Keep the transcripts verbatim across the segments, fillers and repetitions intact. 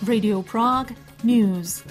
Radio Prague News.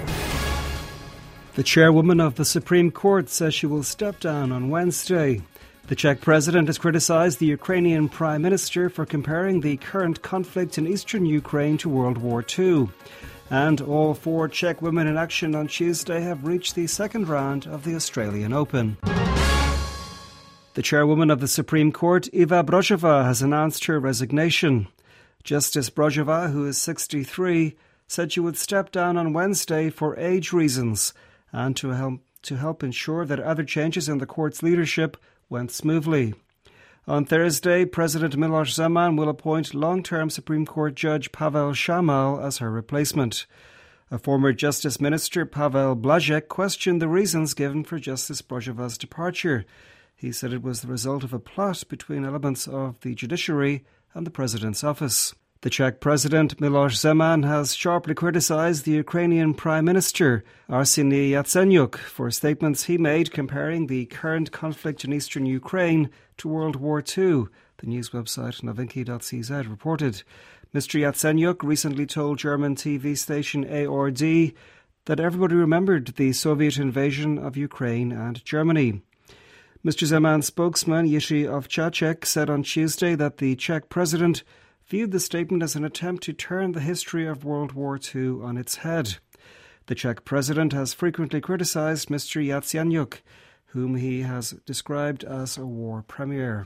The chairwoman of the Supreme Court says she will step down on Wednesday. The Czech president has criticised the Ukrainian prime minister for comparing the current conflict in eastern Ukraine to World War Two. And all four Czech women in action on Tuesday have reached the second round of the Australian Open. The chairwoman of the Supreme Court, Eva Brožová, has announced her resignation. Justice Brožová, who is sixty-three, said she would step down on Wednesday for age reasons and to help, to help ensure that other changes in the court's leadership went smoothly. On Thursday, President Miloš Zeman will appoint long-term Supreme Court Judge Pavel Šámal as her replacement. A former Justice Minister, Pavel Blažek, questioned the reasons given for Justice Brožová's departure. He said it was the result of a plot between elements of the judiciary and the President's office. The Czech President Miloš Zeman has sharply criticised the Ukrainian Prime Minister Arseniy Yatsenyuk for statements he made comparing the current conflict in eastern Ukraine to World War Two, the news website novinky dot c z reported. Mister Yatsenyuk recently told German T V station A R D that everybody remembered the Soviet invasion of Ukraine and Germany. Mister Zeman's spokesman Jiří Ovčáček said on Tuesday that the Czech president viewed the statement as an attempt to turn the history of World War Two on its head. The Czech president has frequently criticised Mister Yatsenyuk, whom he has described as a war premier.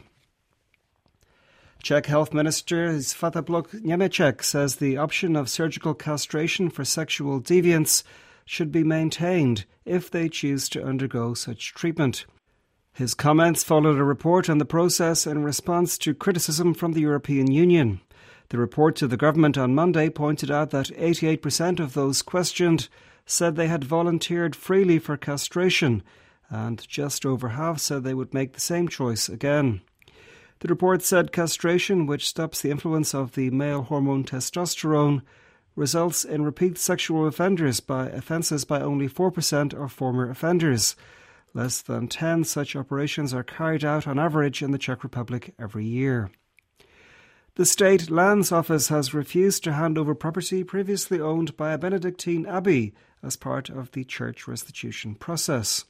Czech Health Minister Svatopluk Němeček says the option of surgical castration for sexual deviants should be maintained if they choose to undergo such treatment. His comments followed a report on the process in response to criticism from the European Union. The report to the government on Monday pointed out that eighty-eight percent of those questioned said they had volunteered freely for castration, and just over half said they would make the same choice again. The report said castration, which stops the influence of the male hormone testosterone, results in repeat sexual offenders by offences by only four percent of former offenders. Less than ten such operations are carried out on average in the Czech Republic every year. The State Lands Office has refused to hand over property previously owned by a Benedictine abbey as part of the church restitution process.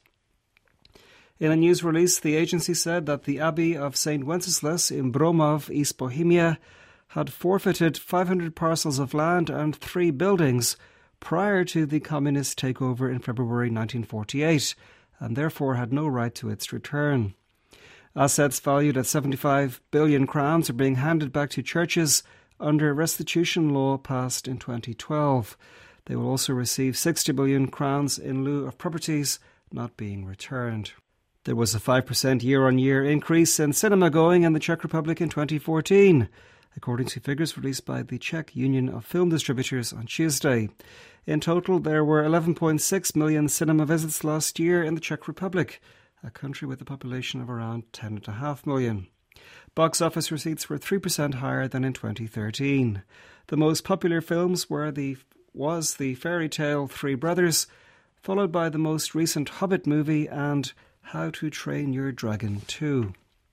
In a news release, the agency said that the Abbey of Saint Wenceslas in Bromov, East Bohemia, had forfeited five hundred parcels of land and three buildings prior to the communist takeover in February nineteen forty-eight, and therefore had no right to its return. Assets valued at seventy-five billion crowns are being handed back to churches under a restitution law passed in twenty twelve. They will also receive sixty billion crowns in lieu of properties not being returned. There was a five percent year-on-year increase in cinema going in the Czech Republic in twenty fourteen, according to figures released by the Czech Union of Film Distributors on Tuesday. In total, there were eleven point six million cinema visits last year in the Czech Republic, a country with a population of around ten point five million. Box office receipts were three percent higher than in twenty thirteen. The most popular films were the was the fairy tale Three Brothers, followed by the most recent Hobbit movie and How to Train Your Dragon two.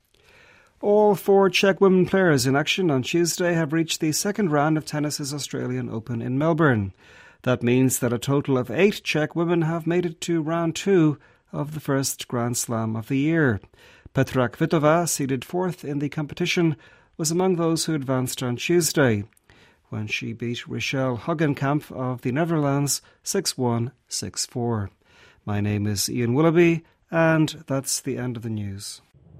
All four Czech women players in action on Tuesday have reached the second round of tennis's Australian Open in Melbourne. That means that a total of eight Czech women have made it to round two of the first Grand Slam of the year. Petra Kvitova, seeded fourth in the competition, was among those who advanced on Tuesday, when she beat Richelle Hogenkamp of the Netherlands six one, six four. My name is Ian Willoughby, and that's the end of the news.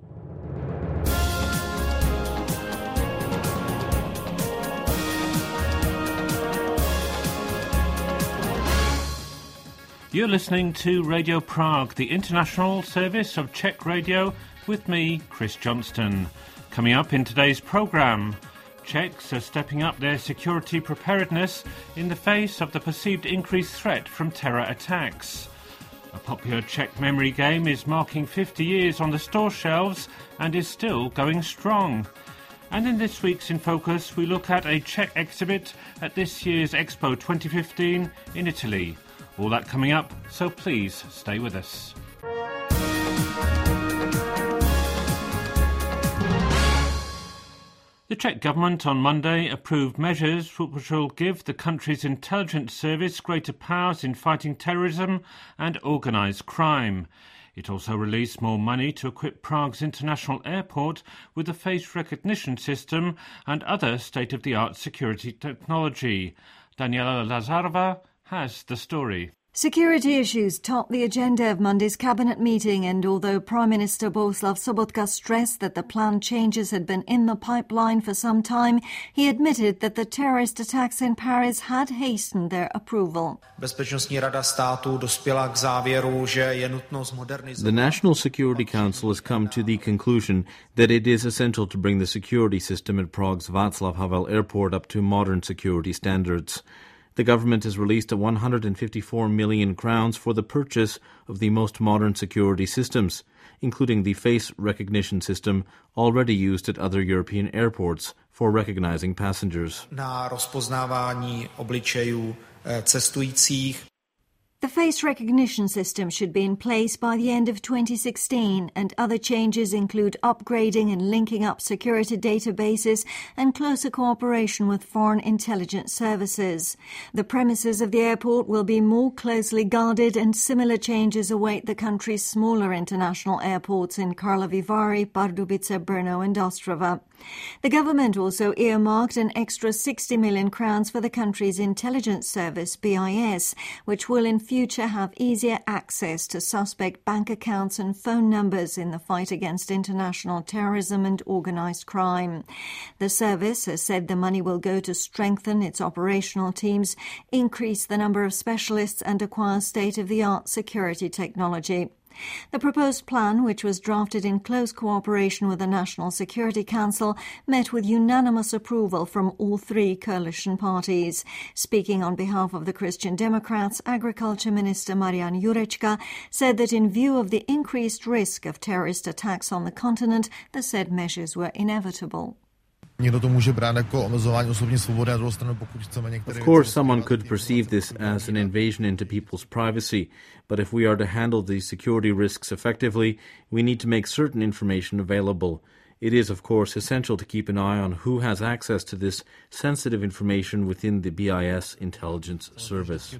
You're listening to Radio Prague, the international service of Czech radio, with me, Chris Johnston. Coming up in today's programme, Czechs are stepping up their security preparedness in the face of the perceived increased threat from terror attacks. A popular Czech memory game is marking fifty years on the store shelves and is still going strong. And in this week's In Focus, we look at a Czech exhibit at this year's Expo twenty fifteen in Italy. All that coming up, so please stay with us. The Czech government on Monday approved measures which will give the country's intelligence service greater powers in fighting terrorism and organised crime. It also released more money to equip Prague's international airport with a face recognition system and other state-of-the-art security technology. Daniela Lazarova has the story. Security issues topped the agenda of Monday's cabinet meeting, and although Prime Minister Bohuslav Sobotka stressed that the planned changes had been in the pipeline for some time, he admitted that the terrorist attacks in Paris had hastened their approval. The National Security Council has come to the conclusion that it is essential to bring the security system at Prague's Václav Havel airport up to modern security standards. The government has released a one hundred fifty-four million crowns for the purchase of the most modern security systems, including the face recognition system already used at other European airports for recognizing passengers. Na rozpoznávání obličejů cestujících. The face recognition system should be in place by the end of twenty sixteen, and other changes include upgrading and linking up security databases and closer cooperation with foreign intelligence services. The premises of the airport will be more closely guarded, and similar changes await the country's smaller international airports in Karlovy Vary, Pardubice, Brno and Ostrava. The government also earmarked an extra sixty million crowns for the country's intelligence service, B I S, which will in future have easier access to suspect bank accounts and phone numbers in the fight against international terrorism and organised crime. The service has said the money will go to strengthen its operational teams, increase the number of specialists and acquire state-of-the-art security technology. The proposed plan, which was drafted in close cooperation with the National Security Council, met with unanimous approval from all three coalition parties. Speaking on behalf of the Christian Democrats, Agriculture Minister Marian Jurečka said that in view of the increased risk of terrorist attacks on the continent, the said measures were inevitable. Of course, someone could perceive this as an invasion into people's privacy, but if we are to handle these security risks effectively, we need to make certain information available. It is, of course, essential to keep an eye on who has access to this sensitive information within the B I S intelligence service.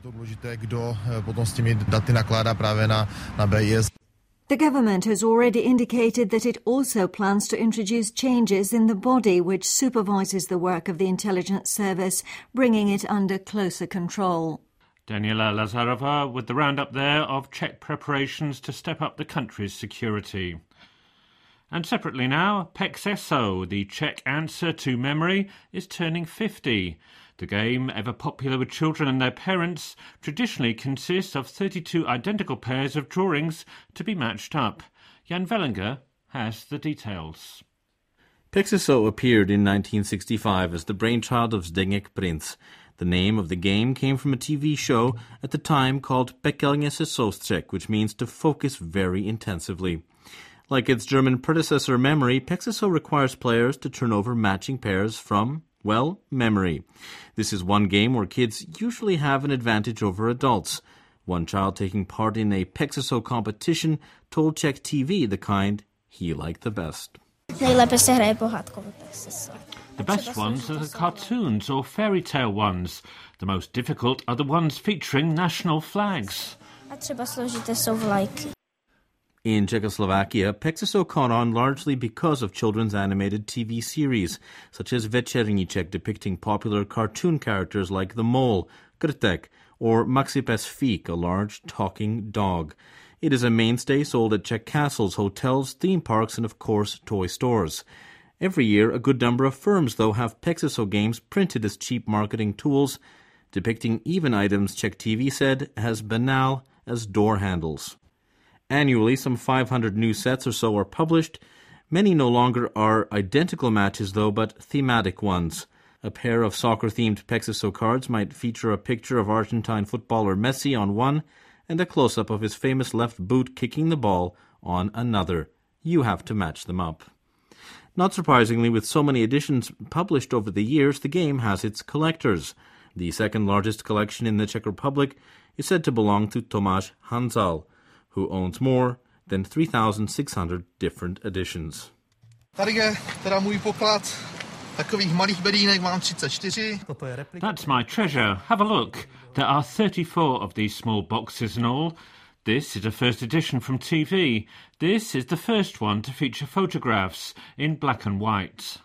The government has already indicated that it also plans to introduce changes in the body which supervises the work of the intelligence service, bringing it under closer control. Daniela Lazarova with the roundup there of Czech preparations to step up the country's security. And separately now, Pexeso, the Czech answer to memory, is turning fifty. The game, ever popular with children and their parents, traditionally consists of thirty-two identical pairs of drawings to be matched up. Jan Vellinger has the details. Pexeso appeared in nineteen sixty-five as the brainchild of Zdeněk Princ. The name of the game came from a T V show at the time called Pekelně se soustřeď, which means to focus very intensively. Like its German predecessor Memory, Pexeso requires players to turn over matching pairs from, well, memory. This is one game where kids usually have an advantage over adults. One child taking part in a Pexeso competition told Czech T V the kind he liked the best. The best ones are the cartoons or fairy tale ones. The most difficult are the ones featuring national flags. In Czechoslovakia, Pexeso caught on largely because of children's animated T V series, such as Večerníček, depicting popular cartoon characters like the mole, Krtek, or Maxipes Fík, a large talking dog. It is a mainstay sold at Czech castles, hotels, theme parks, and of course, toy stores. Every year, a good number of firms, though, have Pexeso games printed as cheap marketing tools, depicting even items Czech T V said as banal as door handles. Annually, some five hundred new sets or so are published. Many no longer are identical matches, though, but thematic ones. A pair of soccer-themed Pexeso cards might feature a picture of Argentine footballer Messi on one and a close-up of his famous left boot kicking the ball on another. You have to match them up. Not surprisingly, with so many editions published over the years, the game has its collectors. The second largest collection in the Czech Republic is said to belong to Tomáš Hanzal, who owns more than three thousand six hundred different editions. Tady je teda můj poklad That's my treasure. Have a look. There are thirty-four of these small boxes in all. This is a first edition from T V. This is the first one to feature photographs in black and white.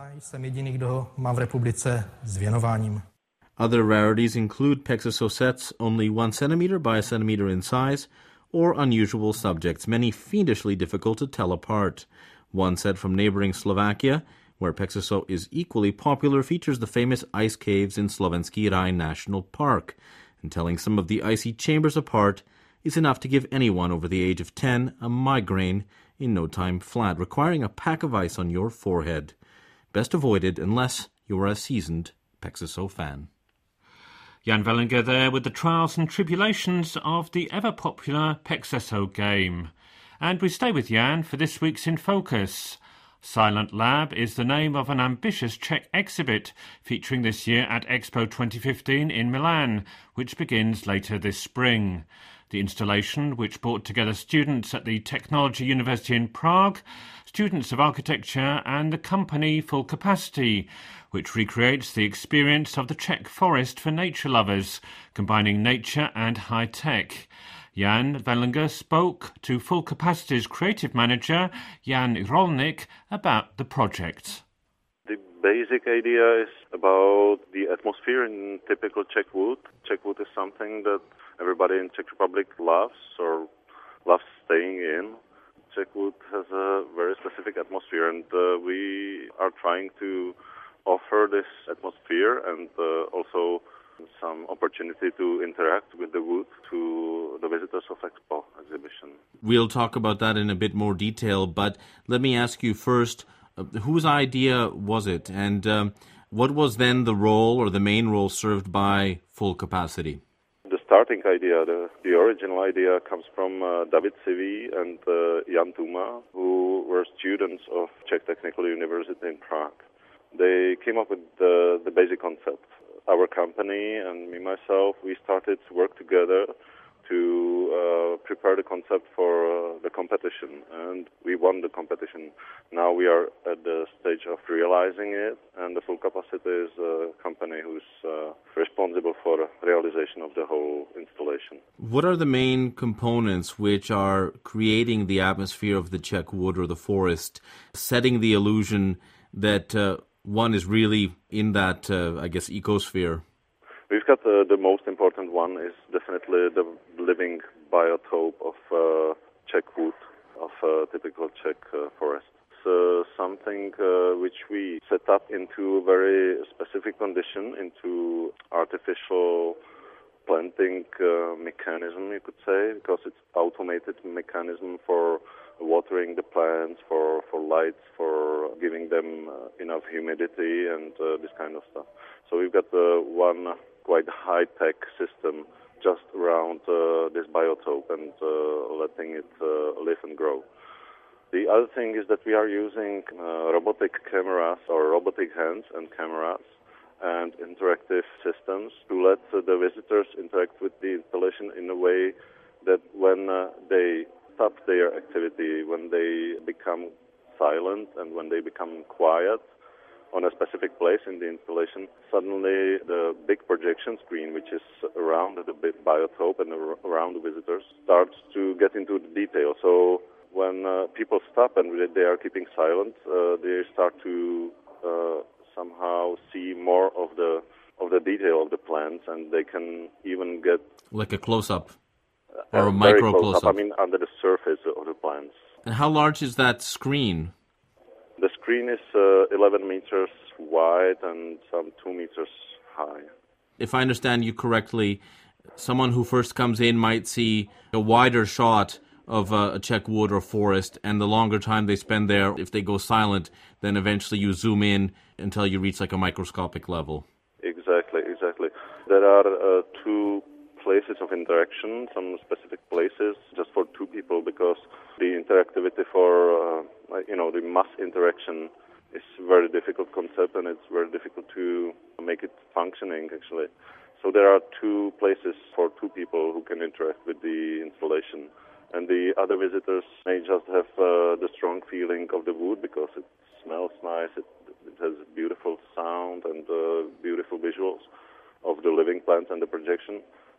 Other rarities include Pexeso sets only one centimeter by a centimeter in size, or unusual subjects, many fiendishly difficult to tell apart. One set from neighboring Slovakia, where Pexeso is equally popular, features the famous ice caves in Slovenský Raj National Park, and telling some of the icy chambers apart is enough to give anyone over the age of ten a migraine in no time flat, requiring a pack of ice on your forehead. Best avoided unless you are a seasoned Pexeso fan. Jan Vellinger there with the trials and tribulations of the ever-popular Pexeso game. And we stay with Jan for this week's In Focus. Silent Lab is the name of an ambitious Czech exhibit featuring this year at Expo twenty fifteen in Milan, which begins later this spring. The installation, which brought together students at the Technology University in Prague, students of architecture and the company Full Capacity, which recreates the experience of the Czech forest for nature lovers, combining nature and high-tech. Jan Vellinger spoke to Full Capacity's creative manager, Jan Rolnik, about the project. The basic idea is about the atmosphere in typical Czech wood. Czech wood is something that everybody in Czech Republic loves or loves staying in. Czech wood has a very specific atmosphere, and uh, we are trying to offer this atmosphere and uh, also some opportunity to interact with the wood to the visitors of Expo exhibition. We'll talk about that in a bit more detail, but let me ask you first, uh, whose idea was it, and um, what was then the role or the main role served by Full Capacity? The starting idea, the, the original idea comes from uh, David Siví and uh, Jan Tuma, who were students of Czech Technical University in Prague. They came up with the, the basic concept. Our company and me, myself, we started to work together to uh, prepare the concept for uh, the competition, and we won the competition. Now we are at the stage of realizing it, and the Full Capacity is a company who's uh, responsible for the realization of the whole installation. What are the main components which are creating the atmosphere of the Czech wood or the forest, setting the illusion that uh, one is really in that, uh, I guess, ecosphere? We've got uh, the most important one is definitely the living biotope of uh, Czech wood, of uh, typical Czech uh, forest. It's uh, something uh, which we set up into a very specific condition, into artificial planting uh, mechanism, you could say, because it's automated mechanism for watering the plants, for, for lights, for giving them uh, enough humidity and uh, this kind of stuff. So we've got uh, one quite high-tech system just around uh, this biotope and uh, letting it uh, live and grow. The other thing is that we are using uh, robotic cameras or robotic hands and cameras and interactive systems to let uh, the visitors interact with the installation in a way that when uh, they stop their activity, when they become silent and when they become quiet on a specific place in the installation, suddenly the big projection screen, which is around the biotope and around the visitors, starts to get into the detail. So when uh, people stop and they are keeping silent, uh, they start to uh, somehow see more of the of the detail of the plants, and they can even get like a close-up or a, a micro close close-up. I mean, under the surface of the plants. And how large is that screen? The screen is uh, eleven meters wide and some two meters high. If I understand you correctly, someone who first comes in might see a wider shot of a, a Czech wood or forest, and the longer time they spend there, if they go silent, then eventually you zoom in until you reach like a microscopic level. Exactly, exactly. There are uh, two places of interaction, some specific places just for two people, because the interactivity for, uh, you know, the mass interaction is a very difficult concept, and it's very difficult to make it functioning, actually. So there are two places for two people who can interact with the installation. And the other visitors may just have uh, the strong feeling of the wood because it smells nice, it, it has beautiful sound and uh, beautiful visuals of the living plants and the projection.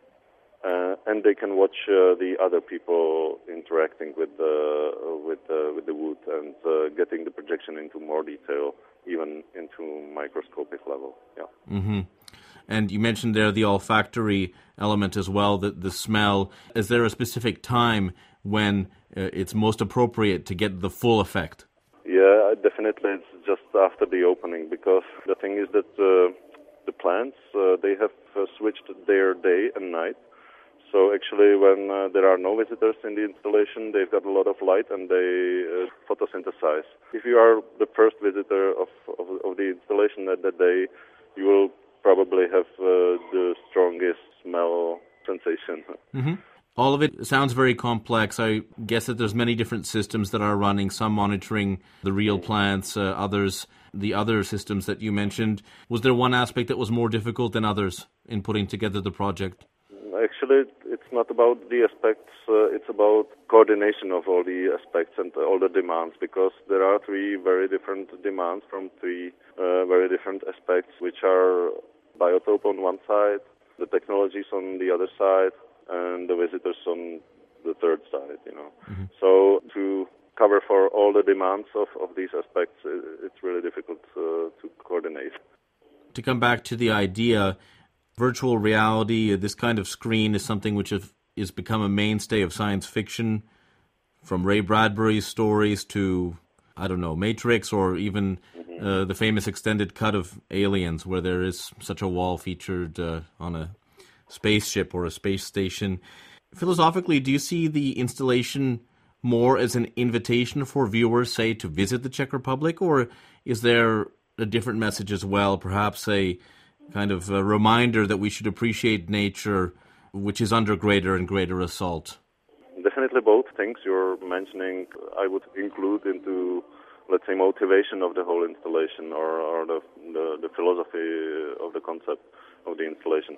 Uh, and they can watch uh, the other people interacting with the with uh, with the wood and uh, getting the projection into more detail, even into microscopic level. Yeah. Mm-hmm. And you mentioned there the olfactory element as well, the the smell. Is there a specific time when uh, it's most appropriate to get the full effect? Yeah, definitely. It's just after the opening, because the thing is that uh, the plants uh, they have uh, switched their day and night. So actually, when uh, there are no visitors in the installation, they've got a lot of light and they uh, photosynthesize. If you are the first visitor of, of, of the installation at that day, you will probably have uh, the strongest smell sensation. Mm-hmm. All of it sounds very complex. I guess that there's many different systems that are running, some monitoring the real plants, uh, others the other systems that you mentioned. Was there one aspect that was more difficult than others in putting together the project? Actually, it's not about the aspects, uh, it's about coordination of all the aspects and all the demands, because there are three very different demands from three uh, very different aspects, which are biotope on one side, the technologies on the other side, and the visitors on the third side, you know. Mm-hmm. So to cover for all the demands of, of these aspects, it's really difficult uh, to coordinate. To come back to the idea, virtual reality, this kind of screen is something which has is become a mainstay of science fiction, from Ray Bradbury's stories to, I don't know, Matrix, or even mm-hmm. uh, the famous extended cut of Aliens, where there is such a wall featured uh, on a spaceship or a space station. Philosophically, do you see the installation more as an invitation for viewers, say, to visit the Czech Republic, or is there a different message as well, perhaps a kind of a reminder that we should appreciate nature, which is under greater and greater assault? Definitely both things you're mentioning I would include into, let's say, motivation of the whole installation, or, or the, the, the philosophy of the concept of the installation.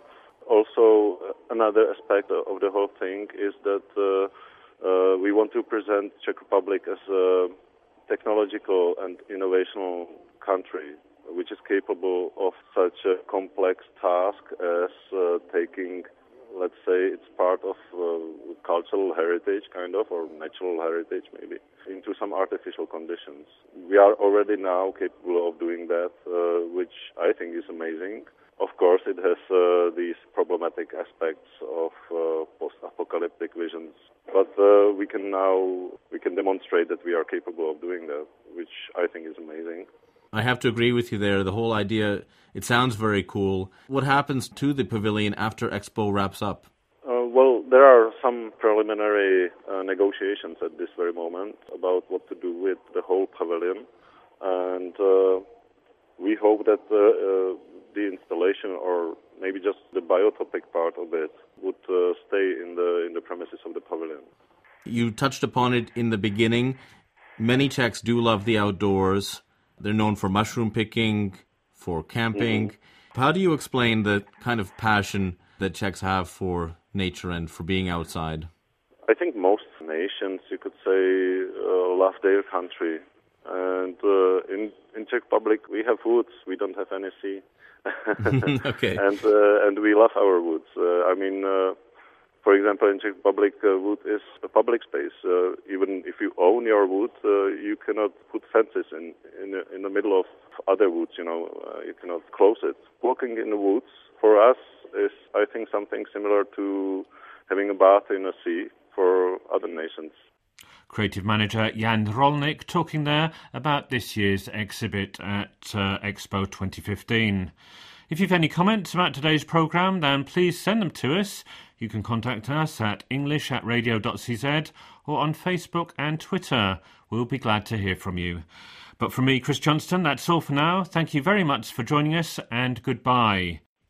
Also, another aspect of the whole thing is that uh, uh, we want to present Czech Republic as a technological and innovational country, which is capable of such a complex task as uh, taking, let's say, it's part of uh, cultural heritage, kind of, or natural heritage, maybe, into some artificial conditions. We are already now capable of doing that, uh, which I think is amazing. Of course, it has uh, these problematic aspects of uh, post-apocalyptic visions, but uh, we can now we can demonstrate that we are capable of doing that, which I think is amazing. I have to agree with you there. The whole idea, it sounds very cool. What happens to the pavilion after Expo wraps up? Uh, well, there are some preliminary uh, negotiations at this very moment about what to do with the whole pavilion, and uh, we hope that uh, uh, the installation, or maybe just the biotopic part of it, would uh, stay in the in the premises of the pavilion. You touched upon it in the beginning. Many Czechs do love the outdoors. They're known for mushroom picking, for camping. Mm-hmm. How do you explain the kind of passion that Czechs have for nature and for being outside? I think most nations, you could say, uh, love their country. And uh, in, in Czech Republic, we have woods. We don't have any sea. Okay. And uh, and we love our woods. Uh, I mean, uh, for example, in Czech Republic, uh, wood is a public space. Uh, even if you own your wood, uh, you cannot put fences in in, in the middle of other woods. You know, uh, you cannot close it. Walking in the woods for us is, I think, something similar to having a bath in a sea for other nations. Creative manager Jan Rolnik talking there about this year's exhibit at uh, Expo twenty fifteen. If you've any comments about today's programme, then please send them to us. You can contact us at english at radio dot c z or on Facebook and Twitter. We'll be glad to hear from you. But from me, Chris Johnston, that's all for now. Thank you very much for joining us, and goodbye.